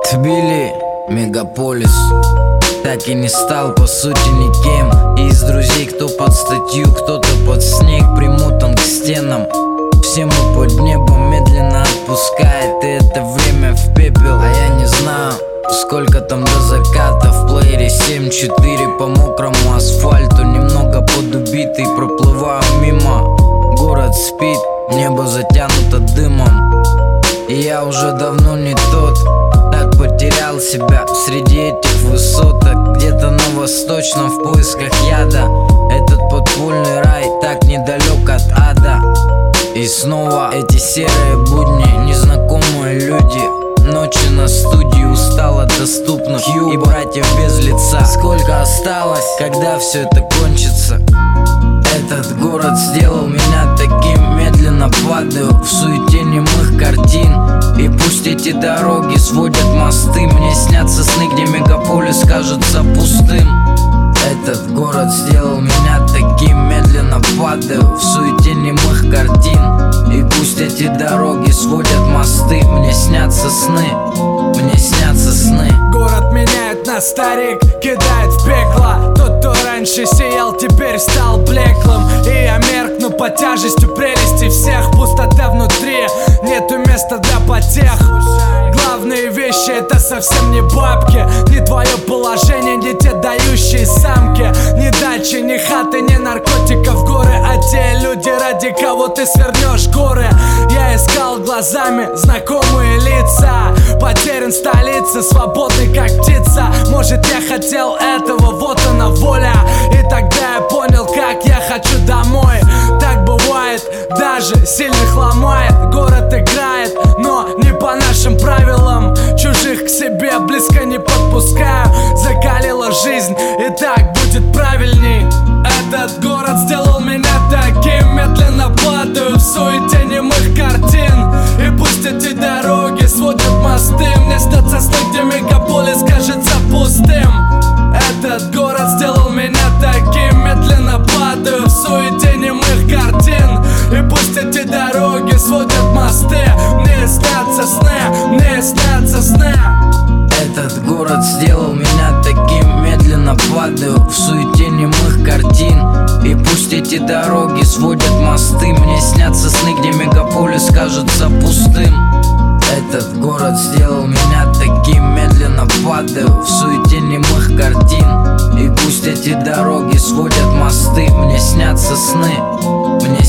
Тбили, мегаполис, так и не стал по сути никем. И из друзей кто под статью, кто-то под снег, примотан к стенам. Все мы под небом, медленно отпускает, и это время в пепел. А я не знаю, сколько там до заката. В плеере 7-4 по мокрому асфальту, немного подубитый, проплываю мимо. Город спит, небо затянуто дымом, и я уже давно не тот. Так потерял себя среди этих высоток, где-то на восточном в поисках яда. Этот подпольный рай так недалек от ада. И снова эти серые будни, незнакомые люди, ночи на студии устало доступно, и братьев без лица. Сколько осталось, когда все это кончится? Этот город сделал меня таким, медленно падаю в суете немых картин. И пусть эти дороги сводят мосты, мне снятся сны, где мегаполис кажется пустым. Этот город сделал меня таким, медленно падаю в суете немых картин. И пусть эти дороги сводят мосты, мне снятся сны, мне снятся сны. Город меняет на старик, кидает в пекло. Тот, кто раньше сиял, теперь стал блеклым. И я меркну под тяжестью прелести всех. Пустота внутри, нету места для потех. Главные вещи — это совсем не бабки, не твое положение, не те дающие самки. Ни дачи, ни хаты, ни наркотиков горы, а те люди, ради кого ты свернешь горы. Я искал глазами знакомые лица, потерян в столице, свободный как птица. Может, я хотел этого, вот она воля. И тогда я понял, как я хочу домой. Так бывает, даже сильных ломает. Город играет, но не по нашим правилам. Чужих к себе близко не подпускаю. Закалила жизнь, и так будет правильней. Этот город сделал меня таким, медленно падаю в суете немых картин. И пусть эти дороги сводят мосты, мне снятся сны, где мегаполис кажется пустым. Этот город сделал меня таким, медленно падаю в суете немых картин. И пусть эти дороги сводят мосты, мне снятся сны, мне снятся сны. Этот город сделал меня таким, медленно падаю в суете немых картин. И пусть эти дороги сводят мосты, мне снятся сны, где мегаполис кажется пустым. Этот город сделал меня таким, медленно падаю в суете немых картин. И пусть эти дороги сводят мосты, мне снятся сны, мне